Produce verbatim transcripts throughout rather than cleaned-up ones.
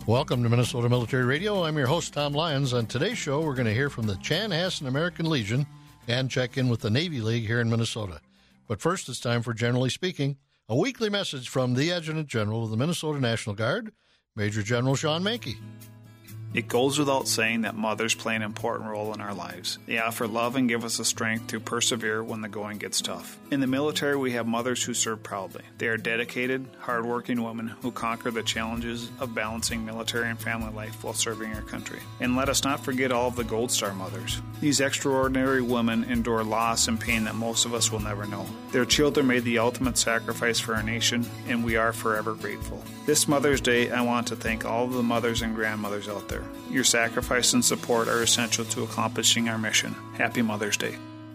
Welcome to Minnesota Military Radio. I'm your host, Tom Lyons. On today's show, we're going to hear from the Chanhassen American Legion and check in with the Navy League here in Minnesota. But first, it's time for Generally Speaking, a weekly message from the Adjutant General of the Minnesota National Guard, Major General Sean Manke. It goes without saying that mothers play an important role in our lives. They offer love and give us the strength to persevere when the going gets tough. In the military, we have mothers who serve proudly. They are dedicated, hardworking women who conquer the challenges of balancing military and family life while serving our country. And let us not forget all of the Gold Star mothers. These extraordinary women endure loss and pain that most of us will never know. Their children made the ultimate sacrifice for our nation, and we are forever grateful. This Mother's Day, I want to thank all of the mothers and grandmothers out there. Your sacrifice and support are essential to accomplishing our mission. Happy Mother's Day.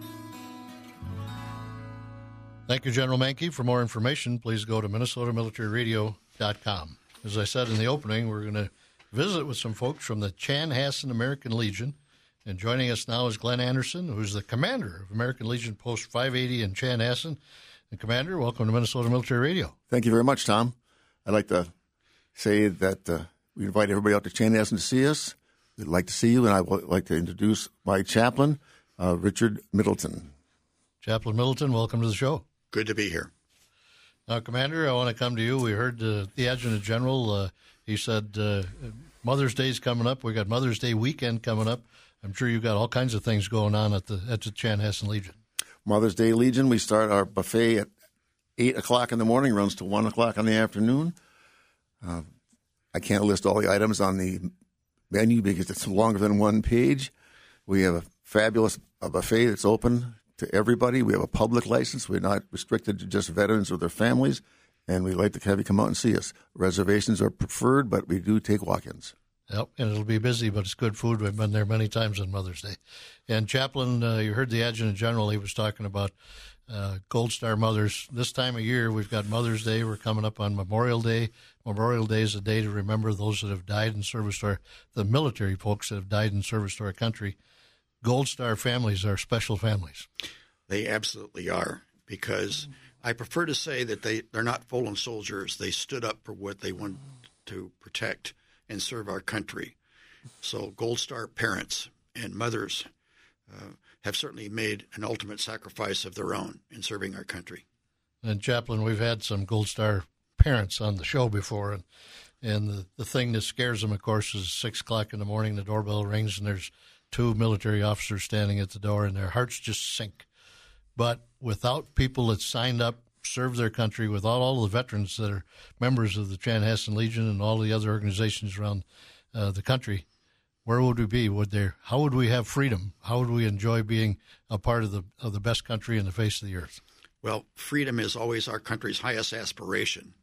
Thank you, General Manke. For more information, please go to minnesota military radio dot com. As I said in the opening, we're going to visit with some folks from the Chanhassen American Legion. And joining us now is Glenn Anderson, who's the commander of American Legion Post five eighty in Chanhassen. And Commander, welcome to Minnesota Military Radio. Thank you very much, Tom. I'd like to say that uh, we invite everybody out to Chanhassen to see us. We'd like to see you, and I would like to introduce my chaplain, uh, Richard Middleton. Chaplain Middleton, welcome to the show. Good to be here. Now, Commander, I want to come to you. We heard uh, the Adjutant General, uh, he said uh, Mother's Day is coming up. We got Mother's Day weekend coming up. I'm sure you've got all kinds of things going on at the at the Chanhassen Legion. Mother's Day Legion, we start our buffet at eight o'clock in the morning, runs to one o'clock in the afternoon. Uh, I can't list all the items on the menu because it's longer than one page. We have a fabulous a buffet that's open to everybody. We have a public license. We're not restricted to just veterans or their families, and we'd like to have you come out and see us. Reservations are preferred, but we do take walk-ins. Yep, and it'll be busy, but it's good food. We've been there many times on Mother's Day. And Chaplain, uh, you heard the Adjutant General. He was talking about uh, Gold Star mothers. This time of year, we've got Mother's Day. We're coming up on Memorial Day. Memorial Day is a day to remember those that have died in service to our, the military folks that have died in service to our country. Gold Star families are special families. They absolutely are, because I prefer to say that they, they're not fallen soldiers. They stood up for what they wanted to protect and serve our country. So Gold Star parents and mothers uh, have certainly made an ultimate sacrifice of their own in serving our country. And Chaplain, we've had some Gold Star parents on the show before, and and the, the thing that scares them, of course, is six o'clock in the morning, the doorbell rings, and there's two military officers standing at the door, and their hearts just sink. But without people that signed up, served their country, without all the veterans that are members of the Chanhassen Legion and all the other organizations around uh, the country, where would we be? Would there? How would we have freedom? How would we enjoy being a part of the of the best country in the face of the earth? Well, freedom is always our country's highest aspiration.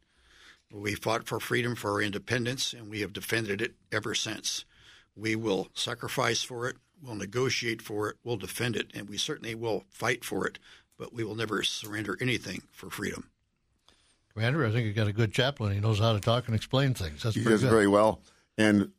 We fought for freedom for our independence, and we have defended it ever since. We will sacrifice for it, we'll negotiate for it, we'll defend it, and we certainly will fight for it, but we will never surrender anything for freedom. Commander, I think you got a good chaplain. He knows how to talk and explain things. That's he pretty does good. Very well, and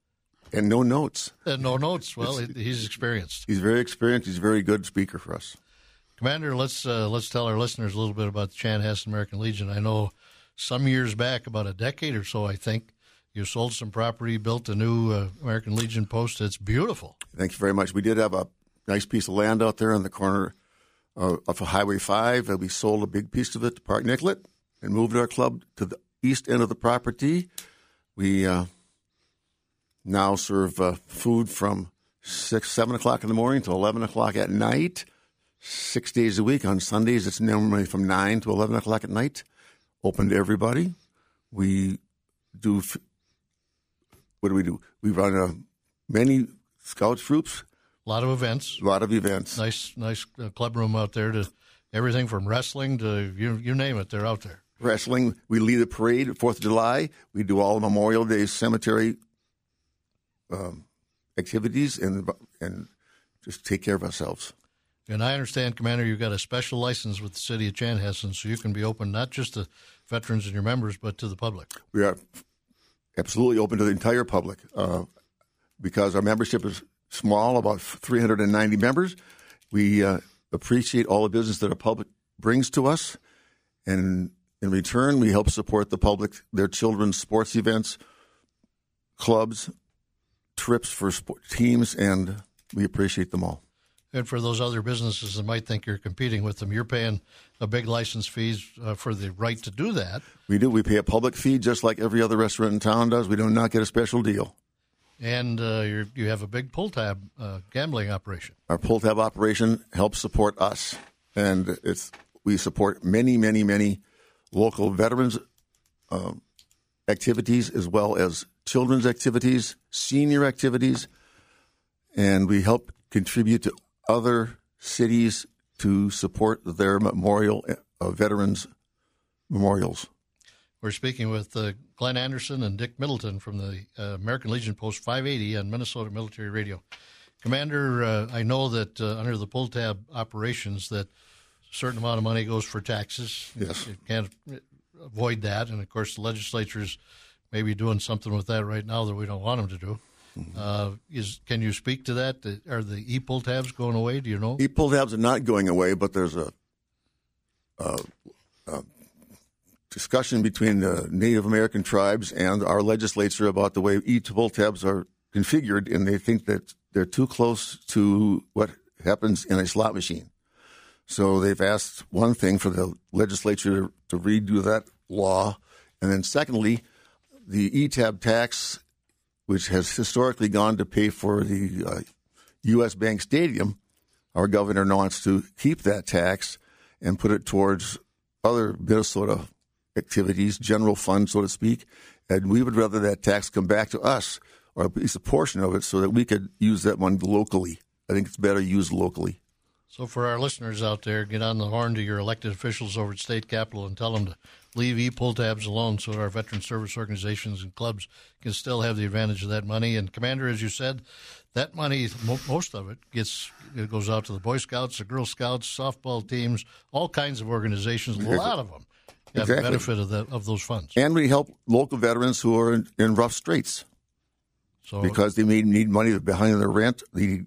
and no notes. And no notes. Well, he, he's experienced. He's very experienced. He's a very good speaker for us. Commander, let's uh, let's tell our listeners a little bit about the Chanhassen American Legion. I know some years back, about a decade or so, I think, you sold some property, built a new uh, American Legion post. It's beautiful. Thank you very much. We did have a nice piece of land out there on the corner uh, of Highway five. Uh, we sold a big piece of it to Park Nicollet and moved our club to the east end of the property. We uh, now serve uh, food from six, seven o'clock in the morning to eleven o'clock at night, six days a week. On Sundays, it's normally from nine to eleven o'clock at night, open to everybody. We do, what do we do? We run uh, many scout troops. A lot of events. A lot of events. Nice, nice uh, club room out there to everything from wrestling to you, you name it. They're out there. Wrestling. We lead a parade, Fourth of July. We do all Memorial Day cemetery um, activities and and just take care of ourselves. And I understand, Commander, you've got a special license with the city of Chanhassen, so you can be open not just to veterans and your members, but to the public. We are absolutely open to the entire public uh, because our membership is small, about three hundred ninety members. We uh, appreciate all the business that our public brings to us, and in return, we help support the public, their children's sports events, clubs, trips for sport teams, and we appreciate them all. And for those other businesses that might think you're competing with them, you're paying a big license fees uh, for the right to do that. We do. We pay a public fee just like every other restaurant in town does. We do not get a special deal. And uh, you're, you have a big pull tab uh, gambling operation. Our pull tab operation helps support us, and it's we support many, many, many local veterans uh, activities as well as children's activities, senior activities, and we help contribute to other cities to support their memorial uh, veterans memorials. We're speaking with uh, Glenn Anderson and Dick Middleton from the uh, American Legion Post five eighty on Minnesota Military Radio. Commander, uh, I know that uh, under the pull tab operations that a certain amount of money goes for taxes. Yes. You can't avoid that. And, of course, the legislature's maybe doing something with that right now that we don't want them to do. Mm-hmm. Uh, is Can you speak to that? Are the e-pull tabs going away? Do you know? E-pull tabs are not going away, but there's a, a, a discussion between the Native American tribes and our legislature about the way e-pull tabs are configured, and they think that they're too close to what happens in a slot machine. So they've asked one thing for the legislature to redo that law, and then secondly, the e-tab tax, which has historically gone to pay for the uh, U S Bank Stadium, our governor wants to keep that tax and put it towards other Minnesota activities, general fund, so to speak, and we would rather that tax come back to us, or at least a portion of it, so that we could use that money locally. I think it's better used locally. So for our listeners out there, get on the horn to your elected officials over at State Capitol and tell them to leave e-pull tabs alone so our veteran service organizations and clubs can still have the advantage of that money. And, Commander, as you said, that money, most of it, gets it goes out to the Boy Scouts, the Girl Scouts, softball teams, all kinds of organizations, a lot of them have exactly. the benefit of, that, of those funds. And we help local veterans who are in, in rough straits so, because they may need money behind their rent, they need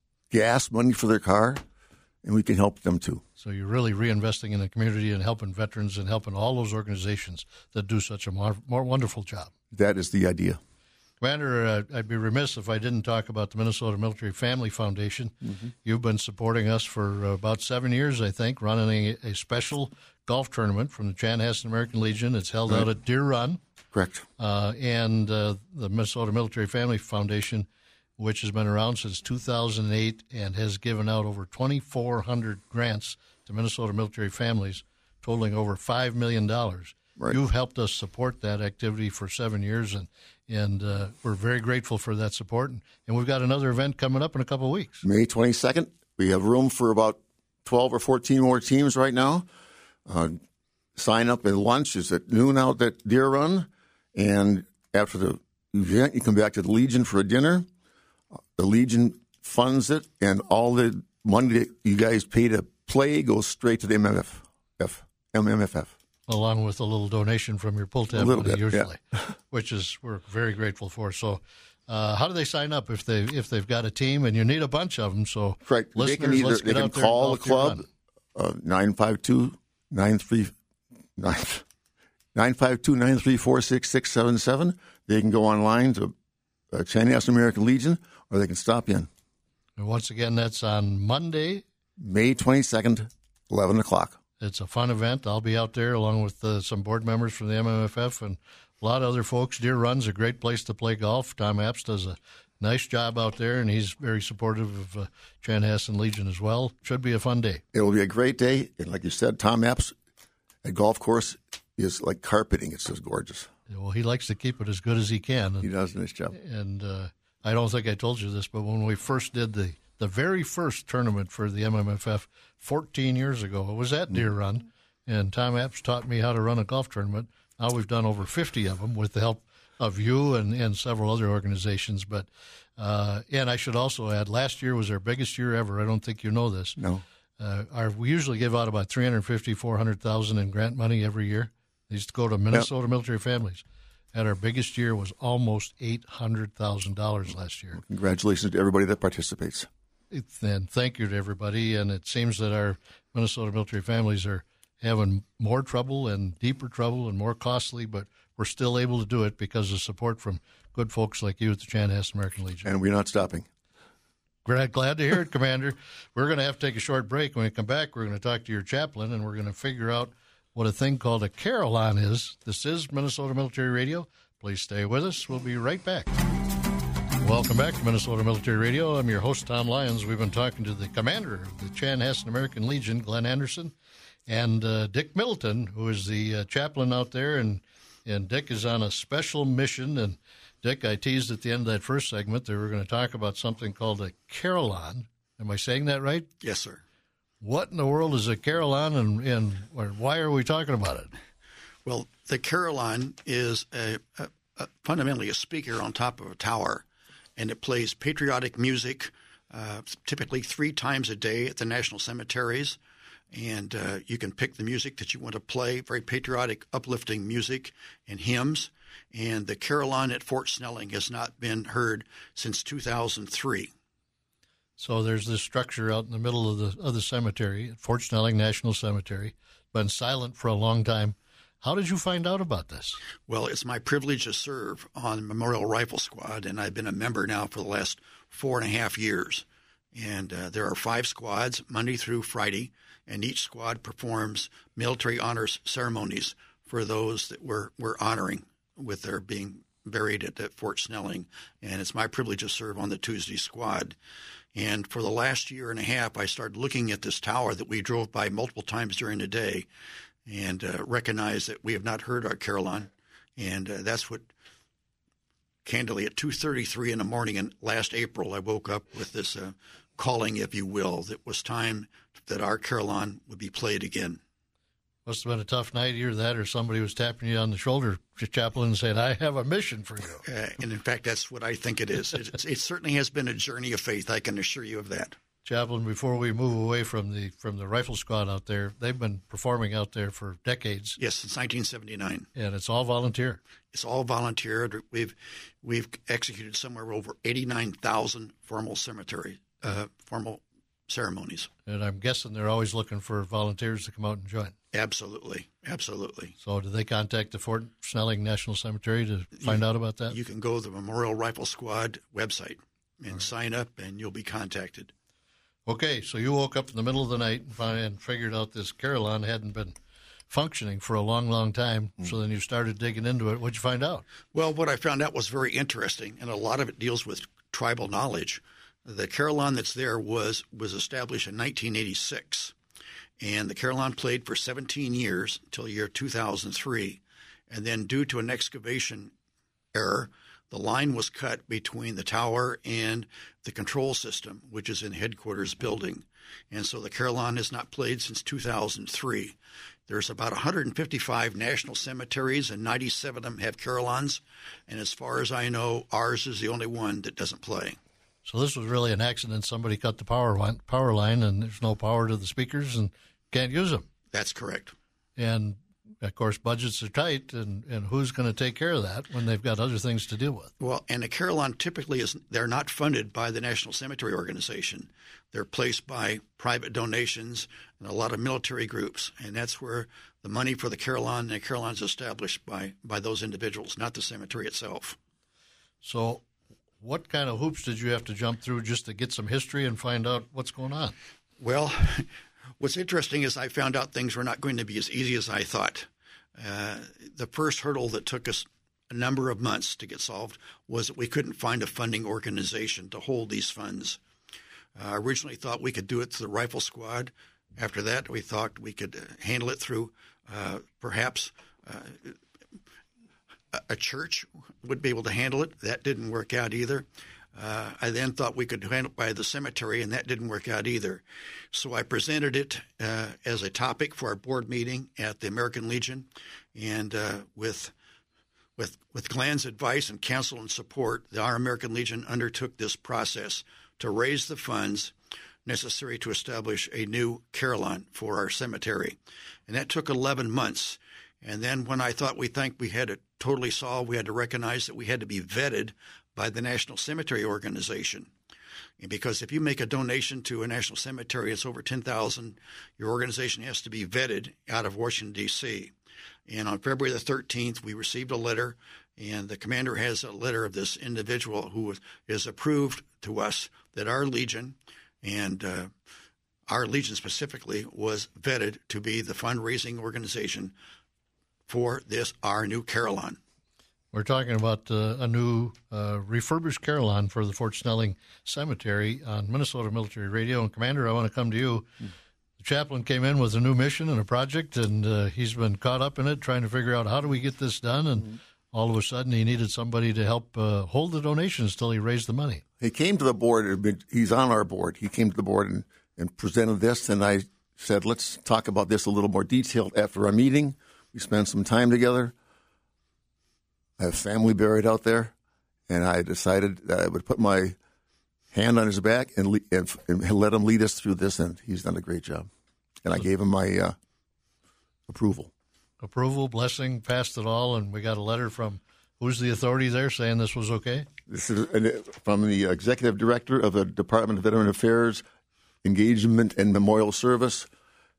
gas money for their car, and we can help them too. So you're really reinvesting in the community and helping veterans and helping all those organizations that do such a more, more wonderful job. That is the idea. Commander, uh, I'd be remiss if I didn't talk about the Minnesota Military Family Foundation. Mm-hmm. You've been supporting us for uh, about seven years, I think, running a, a special golf tournament from the Chanhassen American Legion. It's held right. out at Deer Run. Correct. Uh, and uh, the Minnesota Military Family Foundation, which has been around since two thousand eight and has given out over twenty-four hundred grants to Minnesota military families, totaling over five million dollars. Right. You've helped us support that activity for seven years, and and uh, we're very grateful for that support. And, and we've got another event coming up in a couple of weeks. May twenty-second. We have room for about twelve or fourteen more teams right now. Uh, sign up and lunch is at noon out at Deer Run. And after the event, you come back to the Legion for a dinner. The Legion funds it, and all the money that you guys pay to play goes straight to the M M F F, M M F F. Along with a little donation from your pull tab money, usually, yeah. which is we're very grateful for. So, uh, how do they sign up if they if they've got a team and you need a bunch of them? So, right, listeners, they can either let's they get can out there call and the club uh, nine five two nine three nine nine five two nine three four six six seven seven. They can go online to uh, Chanhassen American Legion, or they can stop in. And once again, that's on Monday, May twenty-second, eleven o'clock. It's a fun event. I'll be out there along with uh, some board members from the M M F F and a lot of other folks. Deer Run's a great place to play golf. Tom Apps does a nice job out there, and he's very supportive of uh, Chanhassen Legion as well. Should be a fun day. It will be a great day. And like you said, Tom Apps at golf course is like carpeting. It's just gorgeous. Yeah, well, he likes to keep it as good as he can. And, he does a nice job. And uh, I don't think I told you this, but when we first did the, the very first tournament for the M M F F fourteen years ago, it was at Deer Run, and Tom Apps taught me how to run a golf tournament. Now we've done over fifty of them with the help of you and, and several other organizations. But uh, and I should also add, last year was our biggest year ever. I don't think you know this. No. Uh, our, we usually give out about three hundred fifty, four hundred thousand in grant money every year. They used to go to Minnesota yep. military families. And our biggest year was almost eight hundred thousand dollars last year. Congratulations to everybody that participates. And thank you to everybody. And it seems that our Minnesota military families are having more trouble and deeper trouble and more costly, but we're still able to do it because of support from good folks like you at the Chanhassen American Legion. And we're not stopping. Glad, glad to hear it, Commander. We're going to have to take a short break. When we come back, we're going to talk to your chaplain, and we're going to figure out what a thing called a carillon is. This is Minnesota Military Radio. Please stay with us. We'll be right back. Welcome back to Minnesota Military Radio. I'm your host, Tom Lyons. We've been talking to the commander of the Chanhassen American Legion, Glenn Anderson, and uh, Dick Middleton, who is the uh, chaplain out there, and, and Dick is on a special mission. And Dick, I teased at the end of that first segment that we're going to talk about something called a carillon. Am I saying that right? Yes, sir. What in the world is a carillon, and, and why are we talking about it? Well, the carillon is a, a, a fundamentally a speaker on top of a tower, and it plays patriotic music uh, typically three times a day at the national cemeteries. And uh, you can pick the music that you want to play, very patriotic, uplifting music and hymns. And the carillon at Fort Snelling has not been heard since two thousand three. So there's this structure out in the middle of the of the cemetery, at Fort Snelling National Cemetery, been silent for a long time. How did you find out about this? Well, it's my privilege to serve on Memorial Rifle Squad, and I've been a member now for the last four and a half years. And uh, there are five squads, Monday through Friday, and each squad performs military honors ceremonies for those that we're, we're honoring with their being buried at, at Fort Snelling. And it's my privilege to serve on the Tuesday squad. And for the last year and a half, I started looking at this tower that we drove by multiple times during the day and uh, recognized that we have not heard our carillon. And uh, that's what, candidly, at two thirty-three in the morning in last April, I woke up with this uh, calling, if you will, that was time that our carillon would be played again. Must have been a tough night, either that or somebody was tapping you on the shoulder, chaplain, and saying, I have a mission for you. Uh, and in fact, that's what I think it is. It, it certainly has been a journey of faith, I can assure you of that. Chaplain, before we move away from the from the rifle squad out there, they've been performing out there for decades. Yes, since nineteen seventy-nine. And it's all volunteer. It's all volunteer. We've we've executed somewhere over eighty-nine thousand formal cemetery, uh, formal ceremonies. And I'm guessing they're always looking for volunteers to come out and join. Absolutely, absolutely. So did they contact the Fort Snelling National Cemetery to find you, out about that? You can go to the Memorial Rifle Squad website and right. sign up, and you'll be contacted. Okay, so you woke up in the middle of the night and figured out this carillon hadn't been functioning for a long, long time. Mm. So then you started digging into it. What'd you find out? Well, what I found out was very interesting, and a lot of it deals with tribal knowledge. The carillon that's there was was established in nineteen eighty-six, and the carillon played for seventeen years until the year two thousand three. And then due to an excavation error, the line was cut between the tower and the control system, which is in headquarters building. And so the carillon has not played since two thousand three. There's about one hundred fifty-five national cemeteries, and ninety-seven of them have carillons. And as far as I know, ours is the only one that doesn't play. So this was really an accident. Somebody cut the power line, power line, and there's no power to the speakers and can't use them. That's correct. And of course, budgets are tight, and, and who's going to take care of that when they've got other things to deal with? Well, and the carillon typically is they're not funded by the National Cemetery Organization. They're placed by private donations and a lot of military groups, and that's where the money for the carillon and the carillon is established by, by those individuals, not the cemetery itself. So what kind of hoops did you have to jump through just to get some history and find out what's going on? Well, what's interesting is I found out things were not going to be as easy as I thought. Uh, the first hurdle that took us a number of months to get solved was that we couldn't find a funding organization to hold these funds. I uh, originally thought we could do it through the Rifle Squad. After that, we thought we could handle it through uh, perhaps uh, a church would be able to handle it. That didn't work out either. Uh, I then thought we could handle it by the cemetery, and that didn't work out either. So I presented it uh, as a topic for our board meeting at the American Legion, and uh, with with with Glenn's advice and counsel and support, the Our American Legion undertook this process to raise the funds necessary to establish a new carillon for our cemetery, and that took eleven months. And then when I thought we think we had it totally solved, we had to recognize that we had to be vetted by the National Cemetery Organization. And because if you make a donation to a national cemetery, it's over ten thousand dollars, your organization has to be vetted out of Washington, D C And on February the thirteenth, we received a letter, and the commander has a letter of this individual who is approved to us that our Legion, and uh, our Legion specifically, was vetted to be the fundraising organization for this, our new Carillon. We're talking about uh, a new uh, refurbished Carillon for the Fort Snelling Cemetery on Minnesota Military Radio. And, Commander, I want to come to you. Mm. The chaplain came in with a new mission and a project, and uh, he's been caught up in it, trying to figure out how do we get this done. And mm. all of a sudden, he needed somebody to help uh, hold the donations till he raised the money. He came to the board. He's on our board. He came to the board and, and presented this, and I said, let's talk about this a little more detailed after our meeting. We spent some time together. I have family buried out there, and I decided that I would put my hand on his back and, le- and, and let him lead us through this, and he's done a great job. And I gave him my uh, approval. Approval, blessing, passed it all, and we got a letter from, who's the authority there saying this was okay? This is from the executive director of the Department of Veteran Affairs, Engagement and Memorial Service,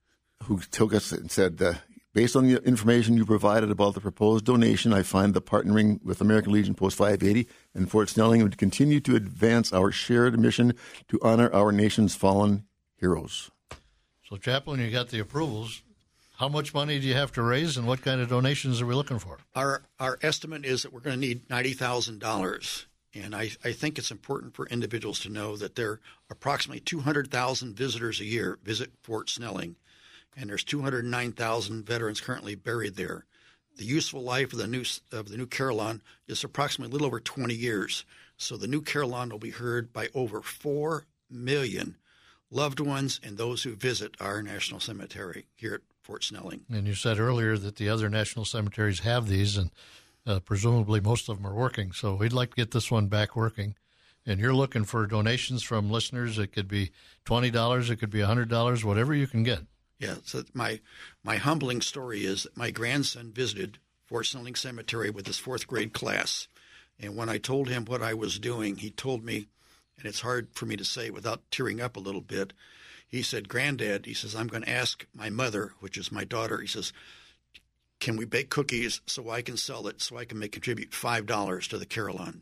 who took us and said, uh, based on the information you provided about the proposed donation, I find the partnering with American Legion Post five eighty and Fort Snelling would continue to advance our shared mission to honor our nation's fallen heroes. So, Chaplain, you got the approvals. How much money do you have to raise, and what kind of donations are we looking for? Our our estimate is that we're going to need ninety thousand dollars. And I, I think it's important for individuals to know that there are approximately two hundred thousand visitors a year visit Fort Snelling. And there's two hundred nine thousand veterans currently buried there. The useful life of the new of the new Carillon is approximately a little over twenty years. So the new Carillon will be heard by over four million loved ones and those who visit our national cemetery here at Fort Snelling. And you said earlier that the other national cemeteries have these, and uh, presumably most of them are working. So we'd like to get this one back working. And you're looking for donations from listeners. It could be twenty dollars, it could be one hundred dollars, whatever you can get. Yeah, so my my humbling story is that my grandson visited Fort Snelling Cemetery with his fourth grade class. And when I told him what I was doing, he told me, and it's hard for me to say without tearing up a little bit, he said, Granddad, he says, I'm going to ask my mother, which is my daughter, he says, can we bake cookies so I can sell it, so I can make contribute five dollars to the Carillon?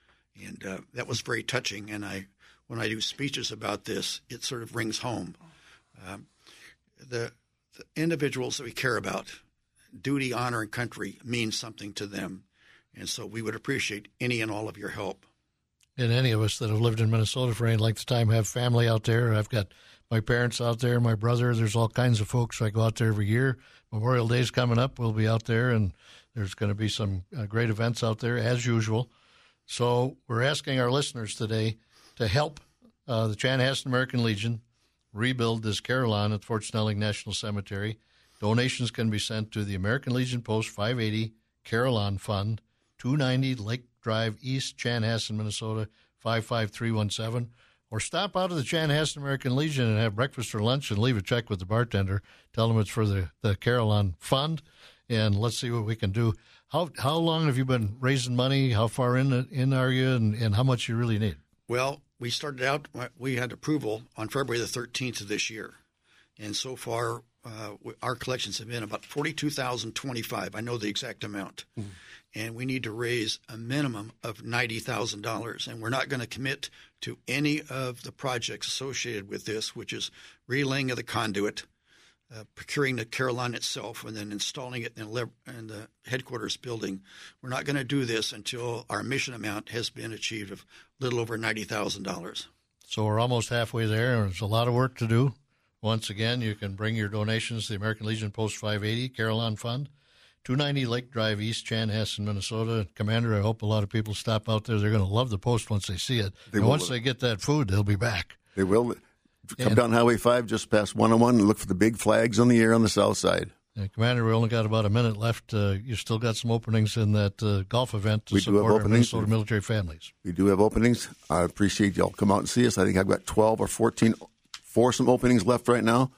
And uh, that was very touching. And I, when I do speeches about this, it sort of rings home. Um, The, the individuals that we care about, duty, honor, and country means something to them. And so we would appreciate any and all of your help. And any of us that have lived in Minnesota for any length of time have family out there. I've got my parents out there, my brother. There's all kinds of folks. I go out there every year. Memorial Day's coming up. We'll be out there, and there's going to be some uh, great events out there, as usual. So we're asking our listeners today to help uh, the Chanhassen American Legion rebuild this Carillon at Fort Snelling National Cemetery. Donations can be sent to the American Legion Post five eighty Carillon Fund, two ninety Lake Drive East, Chanhassen, Minnesota, five five three one seven. Or stop out of the Chanhassen American Legion and have breakfast or lunch and leave a check with the bartender. Tell them it's for the, the Carillon Fund, and let's see what we can do. How how long have you been raising money? How far in in are you, and, and how much you really need? Well, we started out, we had approval on February the thirteenth of this year. And so far, uh, our collections have been about forty-two thousand twenty-five. I know the exact amount. Mm-hmm. And we need to raise a minimum of ninety thousand dollars. And we're not going to commit to any of the projects associated with this, which is relaying of the conduit, uh, procuring the Carillon itself, and then installing it in the, in the headquarters building. We're not going to do this until our mission amount has been achieved of a little over ninety thousand dollars. So we're almost halfway there, and there's a lot of work to do. Once again, you can bring your donations to the American Legion Post five eighty Carillon Fund, two ninety Lake Drive East, Chanhassen, Minnesota. Commander, I hope a lot of people stop out there. They're going to love the post once they see it. They and once they get that food, they'll be back. They will. Come and, down Highway five just past one oh one and look for the big flags on the air on the south side. And Commander, we only got about a minute left. Uh, you still got some openings in that uh, golf event to we support do have our openings. Minnesota military families. We do have openings. I appreciate y'all come out and see us. I think I've got twelve or fourteen foursome openings left right now,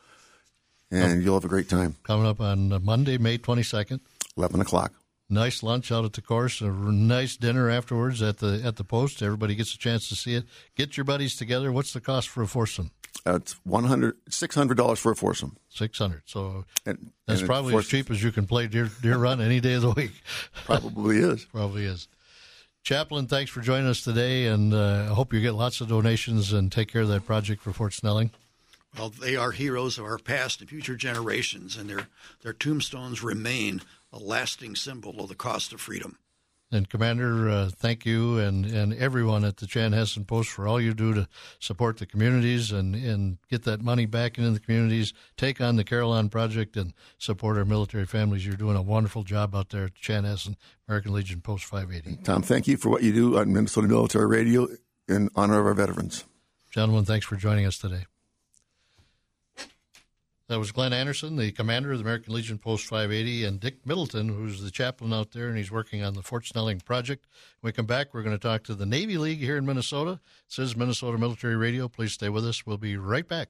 and oh. you'll have a great time. Coming up on Monday, May twenty-second. eleven o'clock. Nice lunch out at the course, a nice dinner afterwards at the at the post. Everybody gets a chance to see it. Get your buddies together. What's the cost for a foursome? Uh, it's one hundred, six hundred dollars for a foursome. Six hundred. So and, that's and probably as cheap as you can play deer deer run any day of the week. Probably is. Probably is. Chaplain, thanks for joining us today, and uh, I hope you get lots of donations and take care of that project for Fort Snelling. Well, they are heroes of our past and future generations, and their their tombstones remain a lasting symbol of the cost of freedom. And Commander, uh, thank you and, and everyone at the Chanhassen Post for all you do to support the communities and, and get that money back into the communities, take on the Carillon Project, and support our military families. You're doing a wonderful job out there at Chanhassen, American Legion Post five eighty. Tom, thank you for what you do on Minnesota Military Radio in honor of our veterans. Gentlemen, thanks for joining us today. That was Glenn Anderson, the commander of the American Legion Post five eighty, and Dick Middleton, who's the chaplain out there, and he's working on the Fort Snelling project. When we come back, we're going to talk to the Navy League here in Minnesota. This is Minnesota Military Radio. Please stay with us. We'll be right back.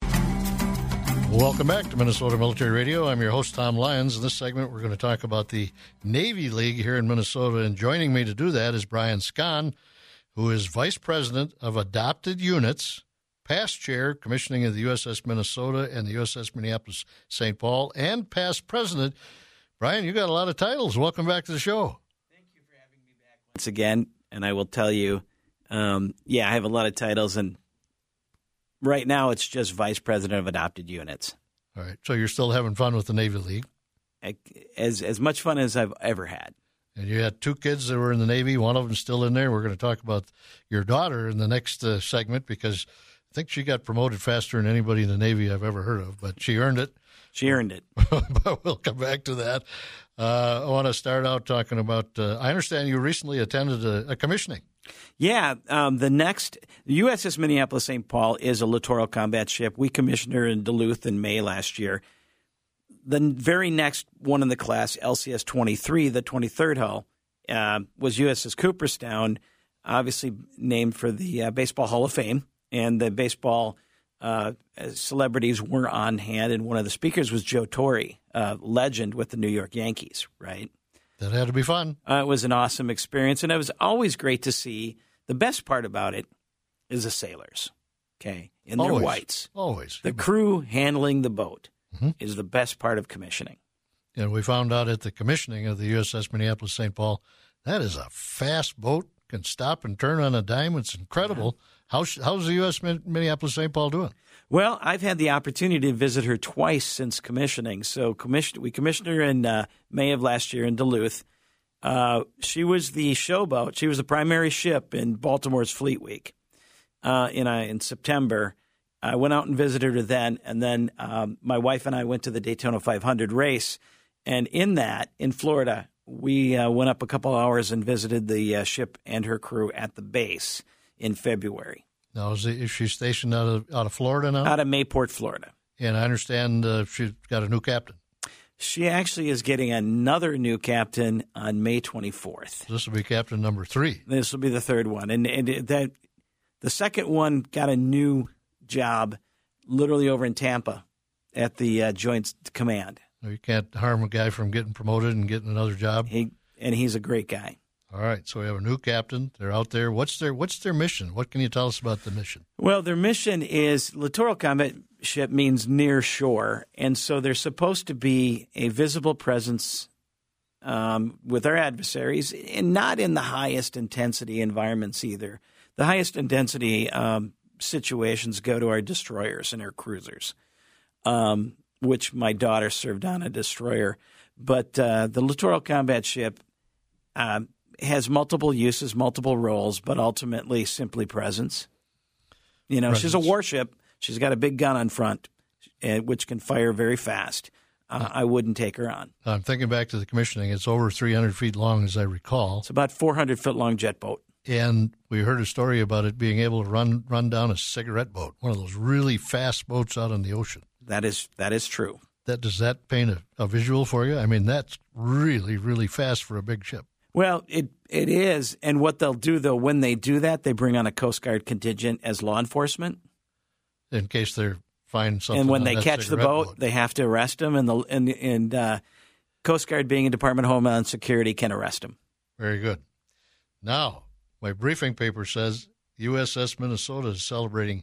Welcome back to Minnesota Military Radio. I'm your host, Tom Lyons. In this segment, we're going to talk about the Navy League here in Minnesota, and joining me to do that is Brian Scahn, who is Vice President of Adopted Units, past chair, commissioning of the U S S Minnesota and the U S S Minneapolis Saint Paul, and past president. Brian, you got a lot of titles. Welcome back to the show. Thank you for having me back once again. And I will tell you, um, yeah, I have a lot of titles, and right now it's just Vice President of Adopted Units. All right. So you're still having fun with the Navy League? As, as much fun as I've ever had. And you had two kids that were in the Navy. One of them's still in there. We're going to talk about your daughter in the next uh, segment because I think she got promoted faster than anybody in the Navy I've ever heard of, but she earned it. She earned it. But we'll come back to that. Uh, I want to start out talking about, uh, I understand you recently attended a, a commissioning. Yeah. Um, the next, the U S S Minneapolis Saint Paul is a littoral combat ship. We commissioned her in Duluth in May last year. The very next one in the class, L C S twenty-three, the twenty-third hull, uh, was U S S Cooperstown, obviously named for the uh, Baseball Hall of Fame. And the baseball uh, celebrities were on hand, and one of the speakers was Joe Torre, a legend with the New York Yankees, right? That had to be fun. Uh, it was an awesome experience, and it was always great to see. The best part about it is the sailors, okay, in their always, whites. Always. The crew handling the boat mm-hmm. is the best part of commissioning. And we found out at the commissioning of the U S S Minneapolis Saint Paul, that is a fast boat, can stop and turn on a dime. It's incredible. Yeah. How's, how's the U S Minneapolis Saint Paul doing? Well, I've had the opportunity to visit her twice since commissioning. So commission, we commissioned her in uh, May of last year in Duluth. Uh, she was the showboat. She was the primary ship in Baltimore's Fleet Week uh, in, uh, in September. I went out and visited her then, and then um, my wife and I went to the Daytona five hundred race. And in that, in Florida, we uh, went up a couple hours and visited the uh, ship and her crew at the base in February. Now, is, it, is she stationed out of out of Florida now? Out of Mayport, Florida. And I understand uh, she's got a new captain. She actually is getting another new captain on May twenty-fourth. This will be captain number three. This will be the third one. And, and that the second one got a new job literally over in Tampa at the uh, Joint Command. You can't harm a guy from getting promoted and getting another job. He, and he's a great guy. All right, so we have a new captain. They're out there. What's their What's their mission? What can you tell us about the mission? Well, their mission is littoral combat ship means near shore, and so they're supposed to be a visible presence um, with our adversaries, and not in the highest intensity environments either. The highest intensity um, situations go to our destroyers and our cruisers, um, which my daughter served on a destroyer. But uh, the littoral combat ship Uh, has multiple uses, multiple roles, but ultimately simply presence. You know, presence. She's a warship. She's got a big gun on front, uh, which can fire very fast. Uh, I wouldn't take her on. I'm thinking back to the commissioning. It's over three hundred feet long, as I recall. It's about four hundred foot long jet boat. And we heard a story about it being able to run run down a cigarette boat, one of those really fast boats out in the ocean. That is that is true. That does that paint a, a visual for you? I mean, that's really, really fast for a big ship. Well, it it is, and what they'll do, though, when they do that, they bring on a Coast Guard contingent as law enforcement. In case they find something. And when on they catch the boat, boat, they have to arrest them, and the and, and uh, Coast Guard, being a Department of Homeland Security, can arrest them. Very good. Now, my briefing paper says U S S Minnesota is celebrating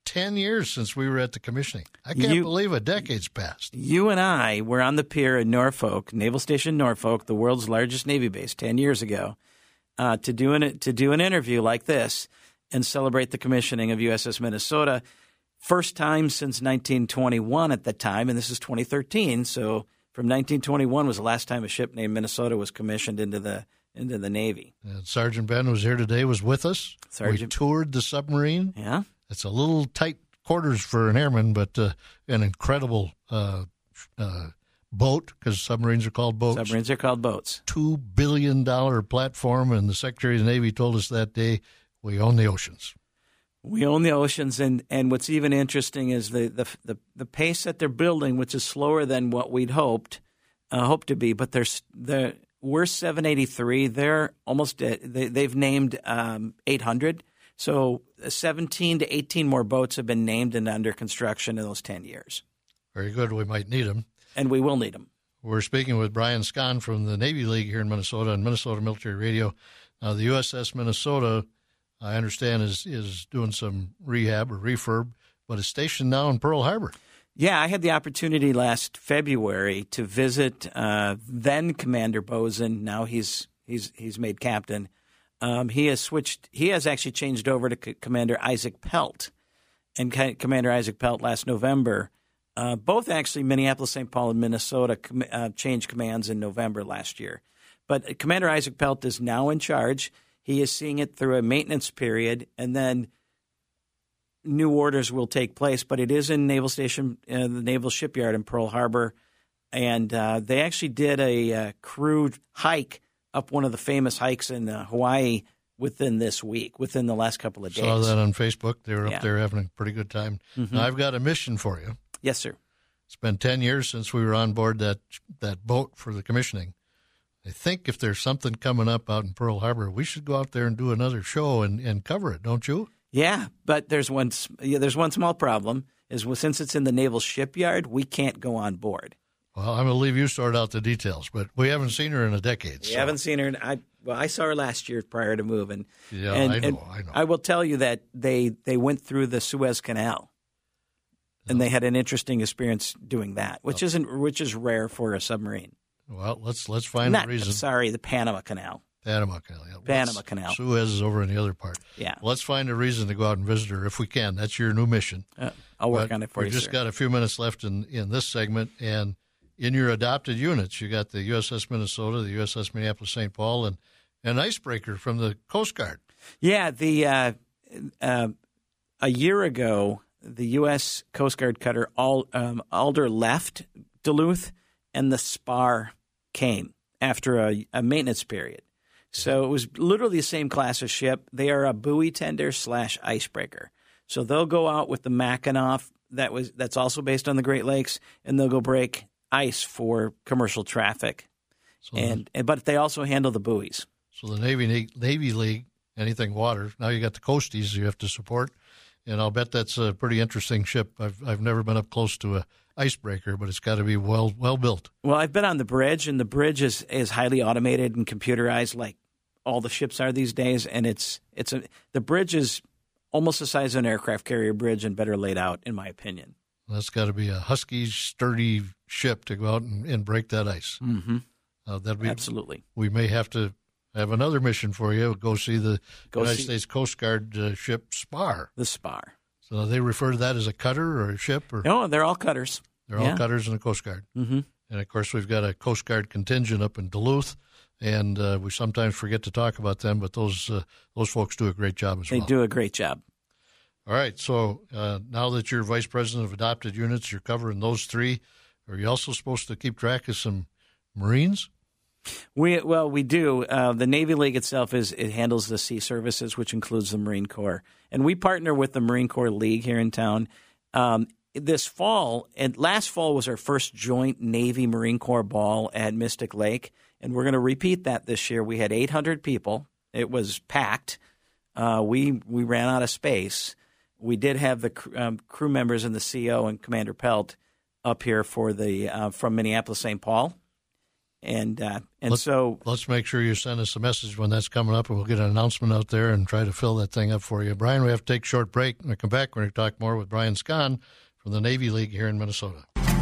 ten years since we were at the commissioning. I can't You- believe a decade's passed. You and I were on the pier in Norfolk, Naval Station Norfolk, the world's largest Navy base, ten years ago, uh, to do an to do an interview like this and celebrate the commissioning of U S S Minnesota. First time since nineteen twenty-one at the time, and this is twenty thirteen. So from nineteen twenty-one was the last time a ship named Minnesota was commissioned into the into the Navy. And Sergeant Ben was here today, was with us. Sergeant- We toured the submarine. Yeah. It's a little tight quarters for an airman, but uh, an incredible uh, uh, boat, because submarines are called boats. Submarines are called boats. two billion dollars platform, and the Secretary of the Navy told us that day, we own the oceans. We own the oceans, and, and what's even interesting is the, the the the pace that they're building, which is slower than what we'd hoped uh, hoped to be. But they're they're we're seven eighty-three. They're almost at, they they've named um, eight hundred. So seventeen to eighteen more boats have been named and under construction in those ten years, Very good. We might need them. and we will need them. We're speaking with Brian Scahn from the Navy League here in Minnesota on Minnesota Military Radio. Now, the U S S Minnesota, I understand, is is doing some rehab or refurb, but is stationed now in Pearl Harbor. Yeah, I had the opportunity last February to visit uh, then Commander Bozen. Now he's he's he's made captain. Um, he has switched. He has actually changed over to C- Commander Isaac Pelt, and C- Commander Isaac Pelt last November. Uh, both actually, Minneapolis, Saint Paul, and Minnesota com- uh, changed commands in November last year. But Commander Isaac Pelt is now in charge. He is seeing it through a maintenance period, and then new orders will take place. But it is in Naval Station, uh, the Naval Shipyard in Pearl Harbor, and uh, they actually did a uh, crew hike up one of the famous hikes in uh, Hawaii within this week, within the last couple of days. Saw that on Facebook. They were up Yeah. there having a pretty good time. Now, I've got a mission for you. Yes, sir. It's been ten years since we were on board that that boat for the commissioning. I think if there's something coming up out in Pearl Harbor, we should go out there and do another show and, and cover it, don't you? Yeah, but there's one s- yeah, there's one small problem is well, since it's in the Naval Shipyard, we can't go on board. Well, I'm going to leave you sort out the details, but we haven't seen her in a decade. We so- haven't seen her. In, I well, I saw her last year prior to moving. Yeah, and, I know, and I know. I will tell you that they they went through the Suez Canal, and they had an interesting experience doing that, which isn't which is rare for a submarine. Well, let's let's find Not a reason. sorry, the Panama Canal. Panama Canal. Yeah. Panama Let's- Canal. Suez is over in the other part. Yeah. Let's find a reason to go out and visit her if we can. That's your new mission. Uh, I'll work But on it for we've you, just sir. got a few minutes left in, in this segment, and in your adopted units, you got the U S S Minnesota, the U S S Minneapolis Saint Paul, and an icebreaker from the Coast Guard. Yeah, the uh, uh, a year ago, the U S Coast Guard cutter Al, um, Alder left Duluth, and the Spar came after a, a maintenance period. So it was literally the same class of ship. They are a buoy tender slash icebreaker. So they'll go out with the Mackinac that was that's also based on the Great Lakes, and they'll go break ice for commercial traffic. So, And, and but they also handle the buoys. so the Navy Navy League, anything water. Now you got the Coasties you have to support, and I'll bet that's a pretty interesting ship. I've I've never been up close to a icebreaker, but it's got to be well well built. Well, I've been on the bridge, and the bridge is, is highly automated and computerized, like all the ships are these days. And it's it's a the bridge is almost the size of an aircraft carrier bridge and better laid out, in my opinion. That's got to be a husky, sturdy ship to go out and, and break that ice. Mm-hmm. Uh, that'd be Absolutely. We may have to have another mission for you. Go see the Go United see- States Coast Guard uh, ship Spar. The Spar. So they refer to that as a cutter or a ship, or No, they're all cutters. they're all yeah. cutters in the Coast Guard. Mm-hmm. And of course, we've got a Coast Guard contingent up in Duluth, and uh, we sometimes forget to talk about them, but those uh, those folks do a great job as They well. do a great job. All right. So uh, now that you're vice president of adopted units, you're covering those three. Are you also supposed to keep track of some Marines? We well, we do. Uh, the Navy League itself is it handles the sea services, which includes the Marine Corps, and we partner with the Marine Corps League here in town. Um, this fall and last fall was our first joint Navy Marine Corps ball at Mystic Lake, and we're going to repeat that this year. We had eight hundred people. It was packed. Uh, we we ran out of space. We did have the cr- um, crew members and the C O and Commander Pelt up here for the uh, from Minneapolis Saint Paul. And uh, and let's, so let's make sure you send us a message when that's coming up, and we'll get an announcement out there and try to fill that thing up for you. Brian, we have to take a short break. When we come back, we're going to talk more with Brian Scahn from the Navy League here in Minnesota.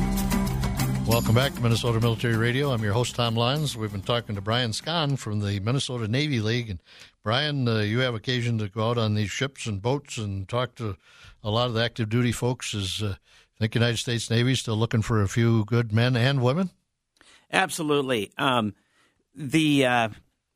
Welcome back to Minnesota Military Radio. I'm your host, Tom Lyons. We've been talking to Brian Scahn from the Minnesota Navy League. And Brian, uh, you have occasion to go out on these ships and boats and talk to a lot of the active duty folks. Is uh, I think United States Navy still looking for a few good men and women? Absolutely. Um, the uh,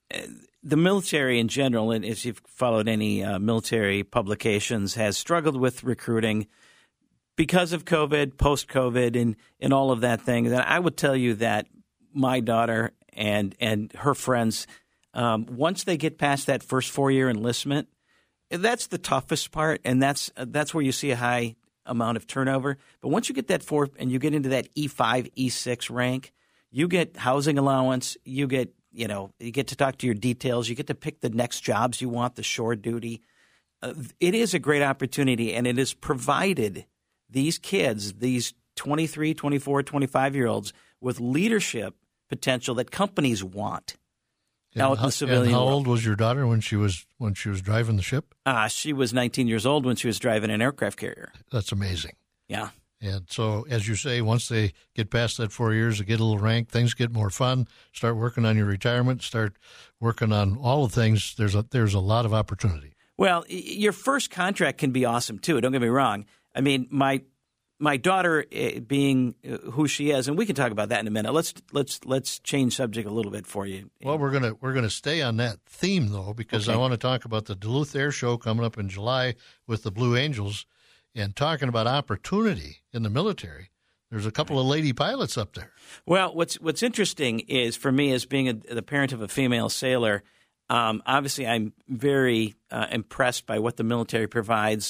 the military in general, and if you've followed any uh, military publications, has struggled with recruiting because of COVID, post-COVID, and, and all of that thing. And I would tell you that my daughter and and her friends, um, once they get past that first four-year enlistment, that's the toughest part, and that's that's where you see a high amount of turnover. But once you get that four and you get into that E five, E six rank, you get housing allowance, you get you know you get to talk to your details, you get to pick the next jobs you want, the shore duty. Uh, it is a great opportunity, and it is provided these kids, these twenty-three, twenty-four, twenty-five-year-olds with leadership potential that companies want out in the civilian world. And how world. old was your daughter when she was when she was driving the ship? Uh, she was nineteen years old when she was driving an aircraft carrier. That's amazing. Yeah. And so, as you say, once they get past that four years, they get a little rank, things get more fun, start working on your retirement, start working on all the things. There's a, there's a lot of opportunity. Well, your first contract can be awesome, too. Don't get me wrong. I mean, my my daughter being who she is, and we can talk about that in a minute. Let's let's let's change subject a little bit for you. Well, we're gonna we're gonna stay on that theme though, because okay. I want to talk about the Duluth Air Show coming up in July with the Blue Angels, and talking about opportunity in the military. There's a couple of lady pilots up there. Well, what's what's interesting is for me as being a, the parent of a female sailor, um, obviously I'm very uh, impressed by what the military provides.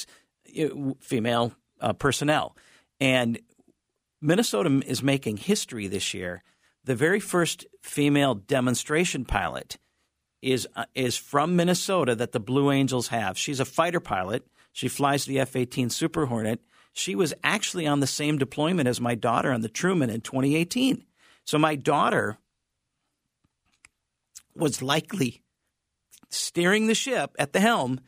Female uh, personnel. And Minnesota is making history this year. The very first female demonstration pilot is uh, is from Minnesota that the Blue Angels have. She's a fighter pilot. She flies the F eighteen Super Hornet. She was actually on the same deployment as my daughter on the Truman in twenty eighteen. So my daughter was likely steering the ship at the helm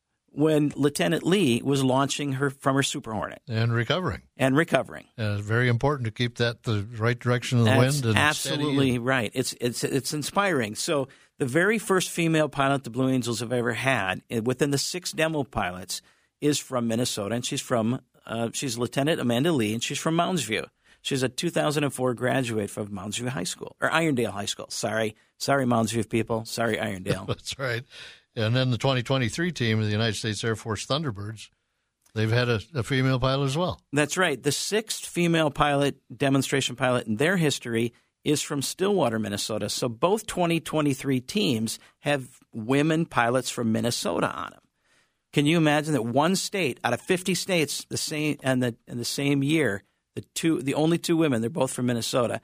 when Lieutenant Lee was launching her from her Super Hornet. And recovering. And recovering. And it's very important to keep that the right direction of the That's wind. And absolutely right. It's it's it's inspiring. So the very first female pilot the Blue Angels have ever had, within the six demo pilots, is from Minnesota, and she's from uh, she's Lieutenant Amanda Lee, and she's from Mounds View. She's a two thousand four graduate from Mounds View High School, or Irondale High School. Sorry. Sorry, Mounds View people. Sorry, Irondale. That's right. And then the twenty twenty-three team of the United States Air Force Thunderbirds, they've had a, a female pilot as well. That's right. The sixth female pilot, demonstration pilot in their history is from Stillwater, Minnesota. So both twenty twenty-three teams have women pilots from Minnesota on them. Can you imagine that one state out of fifty states, the same and the in the same year, the two, the only two women, they're both from Minnesota.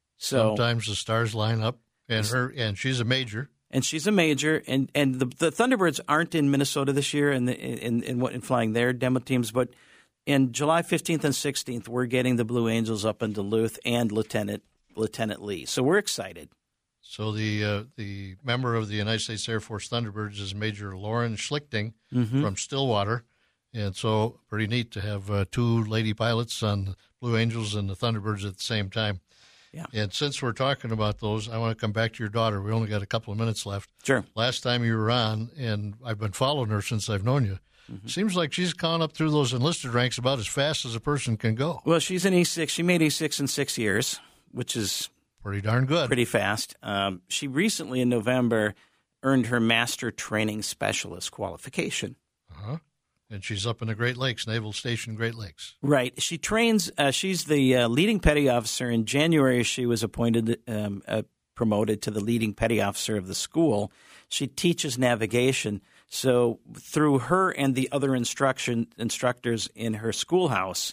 So sometimes the stars line up, and her and she's a major. And she's a major, and, and the, the Thunderbirds aren't in Minnesota this year in the, in in, what, in flying their demo teams, but in July fifteenth and sixteenth, we're getting the Blue Angels up in Duluth and Lieutenant Lieutenant Lee. So we're excited. So the uh, the member of the United States Air Force Thunderbirds is Major Lauren Schlichting mm-hmm. from Stillwater, and so pretty neat to have uh, two lady pilots on the Blue Angels and the Thunderbirds at the same time. Yeah. And since we're talking about those, I want to come back to your daughter. We only got a couple of minutes left. Sure. Last time you were on, and I've been following her since I've known you, mm-hmm. seems like she's gone up through those enlisted ranks about as fast as a person can go. Well, she's an E six. She made E six in six years, which is pretty darn good. Pretty fast. Um, she recently, in November, earned her Master Training Specialist qualification. Uh-huh. And she's up in the Great Lakes, Naval Station Great Lakes. Right. She trains, uh, she's the uh, leading petty officer. In January, she was appointed, um, uh, promoted to the leading petty officer of the school. She teaches navigation. So through her and the other instruction instructors in her schoolhouse,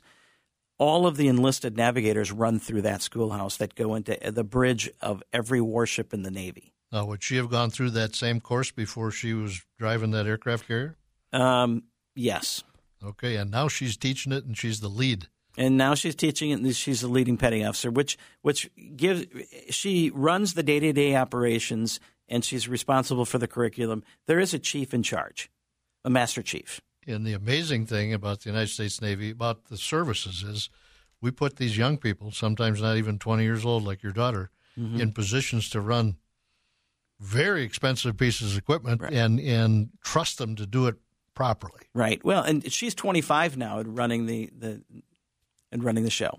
all of the enlisted navigators run through that schoolhouse that go into the bridge of every warship in the Navy. Now, would she have gone through that same course before she was driving that aircraft carrier? Um Yes. Okay, and now she's teaching it, and she's the lead And now she's teaching, and she's a leading petting officer, which which gives she runs the day to day operations, and she's responsible for the curriculum. There is a chief in charge, a master chief. And the amazing thing about the United States Navy, about the services, is we put these young people, sometimes not even twenty years old, like your daughter, mm-hmm. in positions to run very expensive pieces of equipment right. and, and trust them to do it properly. Right. Well, and she's twenty-five now and running the, the and running the show.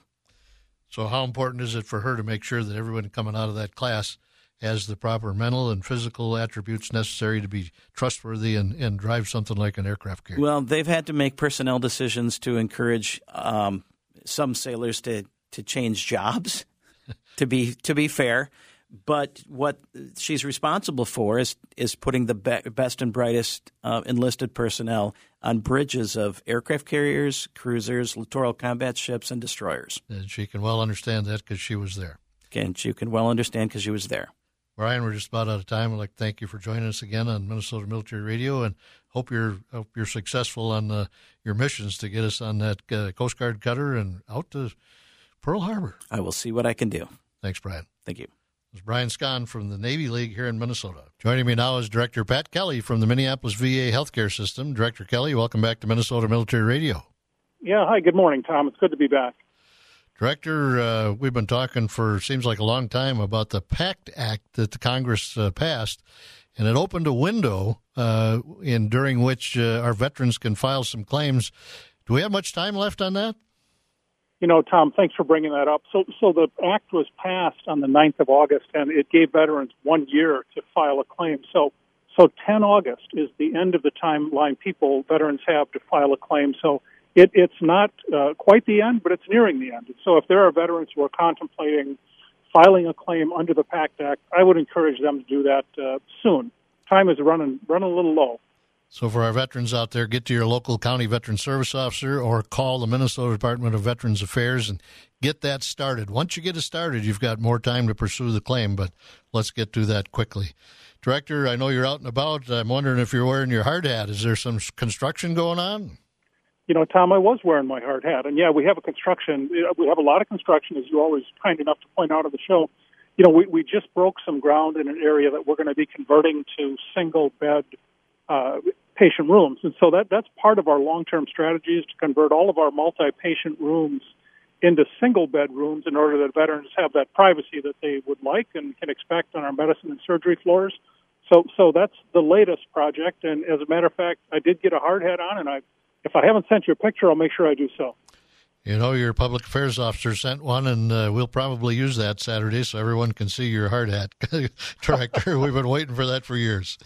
So how important is it for her to make sure that everyone coming out of that class has the proper mental and physical attributes necessary to be trustworthy and, and drive something like an aircraft carrier? Well, they've had to make personnel decisions to encourage um, some sailors to, to change jobs, to be to be fair. But what she's responsible for is is putting the be- best and brightest uh, enlisted personnel on bridges of aircraft carriers, cruisers, littoral combat ships, and destroyers. And she can well understand that because she was there. And she can well understand because she was there. Brian, we're just about out of time. I'd like to thank you for joining us again on Minnesota Military Radio, and hope you're hope you're successful on uh, your missions to get us on that uh, Coast Guard cutter and out to Pearl Harbor. I will see what I can do. Thanks, Brian. Thank you. It's Brian Scahn from the Navy League here in Minnesota. Joining me now is Director Pat Kelly from the Minneapolis V A Healthcare System. Director Kelly, welcome back to Minnesota Military Radio. Yeah, hi, good morning, Tom. It's good to be back. Director, uh, we've been talking for, seems like a long time, about the PACT Act that the Congress uh, passed, and it opened a window uh, in during which uh, our veterans can file some claims. Do we have much time left on that? You know, Tom, thanks for bringing that up. So so the act was passed on the ninth of August, and it gave veterans one year to file a claim. So so ten August is the end of the timeline people, veterans have to file a claim. So it, it's not uh, quite the end, but it's nearing the end. So if there are veterans who are contemplating filing a claim under the PACT Act, I would encourage them to do that uh, soon. Time is running running a little low. So for our veterans out there, get to your local county veteran service officer or call the Minnesota Department of Veterans Affairs and get that started. Once you get it started, you've got more time to pursue the claim, but let's get to that quickly. Director, I know you're out and about. I'm wondering if you're wearing your hard hat. Is there some construction going on? You know, Tom, I was wearing my hard hat. And, yeah, we have a construction. We have a lot of construction, as you're always kind enough to point out on the show. You know, we, we just broke some ground in an area that we're going to be converting to single-bed Uh, patient rooms. And so that that's part of our long-term strategy is to convert all of our multi-patient rooms into single-bed rooms in order that veterans have that privacy that they would like and can expect on our medicine and surgery floors. So so that's the latest project. And as a matter of fact, I did get a hard hat on, and I if I haven't sent you a picture, I'll make sure I do so. You know, your public affairs officer sent one, and uh, we'll probably use that Saturday so everyone can see your hard hat. Director, we've been waiting for that for years.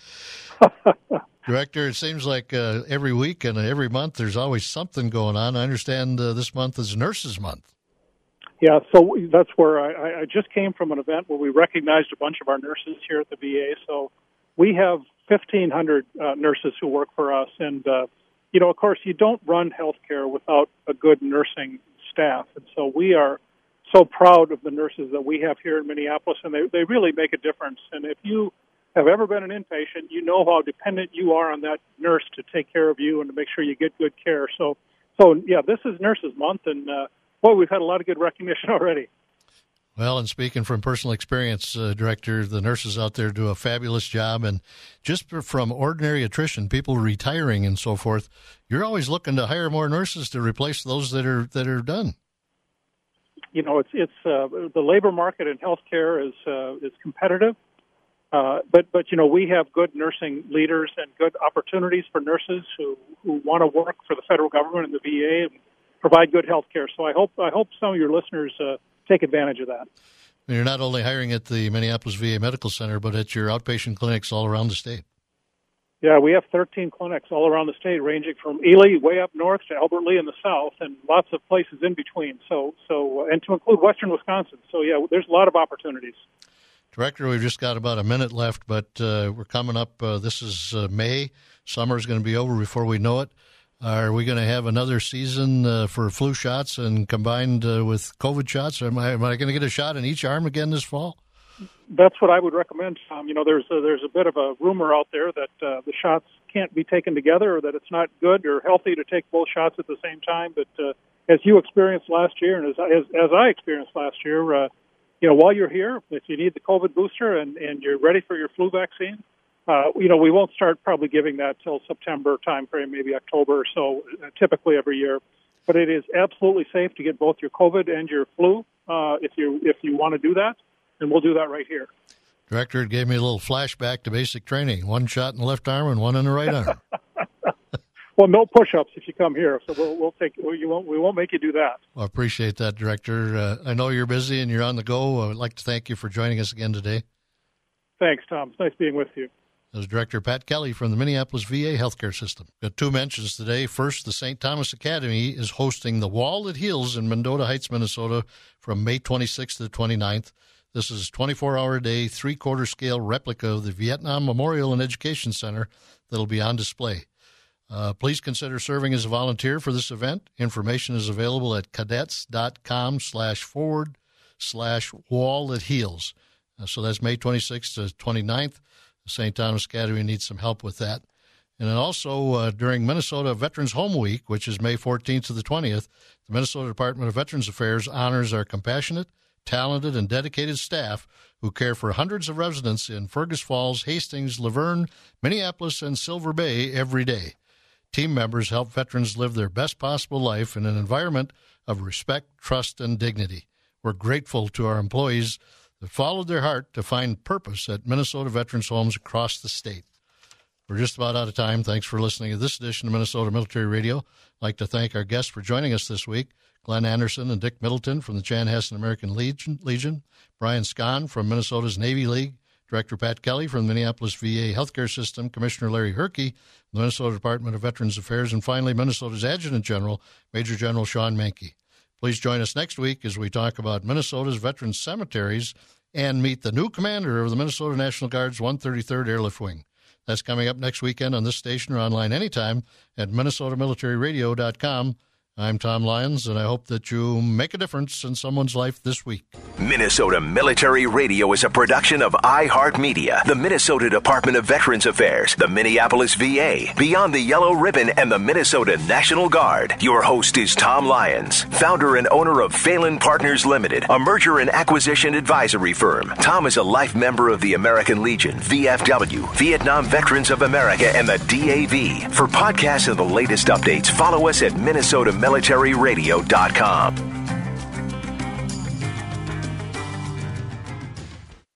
Director, it seems like uh, every week and every month there's always something going on. I understand uh, this month is Nurses Month. Yeah, so that's where I, I just came from an event where we recognized a bunch of our nurses here at the V A. So we have fifteen hundred uh, nurses who work for us. And, uh, you know, of course, you don't run healthcare without a good nursing staff. And so we are so proud of the nurses that we have here in Minneapolis, and they, they really make a difference. And if you have ever been an inpatient, you know how dependent you are on that nurse to take care of you and to make sure you get good care. So, so yeah, this is Nurses Month, and uh, boy, we've had a lot of good recognition already. Well, and speaking from personal experience, uh, Director, the nurses out there do a fabulous job, and just from ordinary attrition, people retiring and so forth, you're always looking to hire more nurses to replace those that are that are done. You know, it's it's uh, the labor market in healthcare is uh, is competitive. Uh, but, but, you know, we have good nursing leaders and good opportunities for nurses who, who want to work for the federal government and the V A and provide good health care. So I hope I hope some of your listeners uh, take advantage of that. You're not only hiring at the Minneapolis V A Medical Center, but at your outpatient clinics all around the state. Yeah, we have thirteen clinics all around the state, ranging from Ely way up north to Albert Lee in the south, and lots of places in between. So, so and to include western Wisconsin. So, yeah, there's a lot of opportunities. Director, we've just got about a minute left, but uh, we're coming up. Uh, this is uh, May. Summer is going to be over before we know it. Are we going to have another season uh, for flu shots and combined uh, with COVID shots? Am I, am I going to get a shot in each arm again this fall? That's what I would recommend, Tom. You know, there's a, there's a bit of a rumor out there that uh, the shots can't be taken together, or that it's not good or healthy to take both shots at the same time. But uh, as you experienced last year and as as, as I experienced last year, uh, you know, while you're here, if you need the COVID booster and, and you're ready for your flu vaccine, uh, you know, we won't start probably giving that till September timeframe, maybe October or so, uh, typically every year. But it is absolutely safe to get both your COVID and your flu uh, if you if you want to do that, and we'll do that right here. Director, it gave me a little flashback to basic training. One shot in the left arm and one in the right arm. Well, no push-ups if you come here, so we'll, we'll take we won't we won't make you do that. Well, I appreciate that, Director. Uh, I know you're busy and you're on the go. I would like to thank you for joining us again today. Thanks, Tom. It's nice being with you. As Director Pat Kelly from the Minneapolis V A Healthcare System. Got two mentions today. First, the Saint Thomas Academy is hosting the Wall That Heals in Mendota Heights, Minnesota from May twenty-sixth to the twenty-ninth. This is a twenty-four hour a day, three-quarter scale replica of the Vietnam Memorial and Education Center that will be on display. Uh, please consider serving as a volunteer for this event. Information is available at cadets.com slash forward slash wall that heals. Uh, so that's May twenty-sixth to twenty-ninth. The Saint Thomas Academy needs some help with that. And then also uh, during Minnesota Veterans Home Week, which is May fourteenth to the twentieth, the Minnesota Department of Veterans Affairs honors our compassionate, talented, and dedicated staff who care for hundreds of residents in Fergus Falls, Hastings, Laverne, Minneapolis, and Silver Bay every day. Team members help veterans live their best possible life in an environment of respect, trust, and dignity. We're grateful to our employees that followed their heart to find purpose at Minnesota Veterans Homes across the state. We're just about out of time. Thanks for listening to this edition of Minnesota Military Radio. I'd like to thank our guests for joining us this week, Glenn Anderson and Dick Middleton from the Chanhassen American Legion, Legion, Brian Scahn from Minnesota's Navy League, Director Pat Kelly from the Minneapolis V A Healthcare System, Commissioner Larry Herkey, the Minnesota Department of Veterans Affairs, and finally Minnesota's Adjutant General, Major General Sean Menke. Please join us next week as we talk about Minnesota's veterans cemeteries and meet the new commander of the Minnesota National Guard's one thirty-third Airlift Wing. That's coming up next weekend on this station or online anytime at minnesota military radio dot com. I'm Tom Lyons, and I hope that you make a difference in someone's life this week. Minnesota Military Radio is a production of iHeartMedia, the Minnesota Department of Veterans Affairs, the Minneapolis V A, Beyond the Yellow Ribbon, and the Minnesota National Guard. Your host is Tom Lyons, founder and owner of Phelan Partners Limited, a merger and acquisition advisory firm. Tom is a life member of the American Legion, V F W, Vietnam Veterans of America, and the D A V. For podcasts and the latest updates, follow us at minnesota military radio dot com.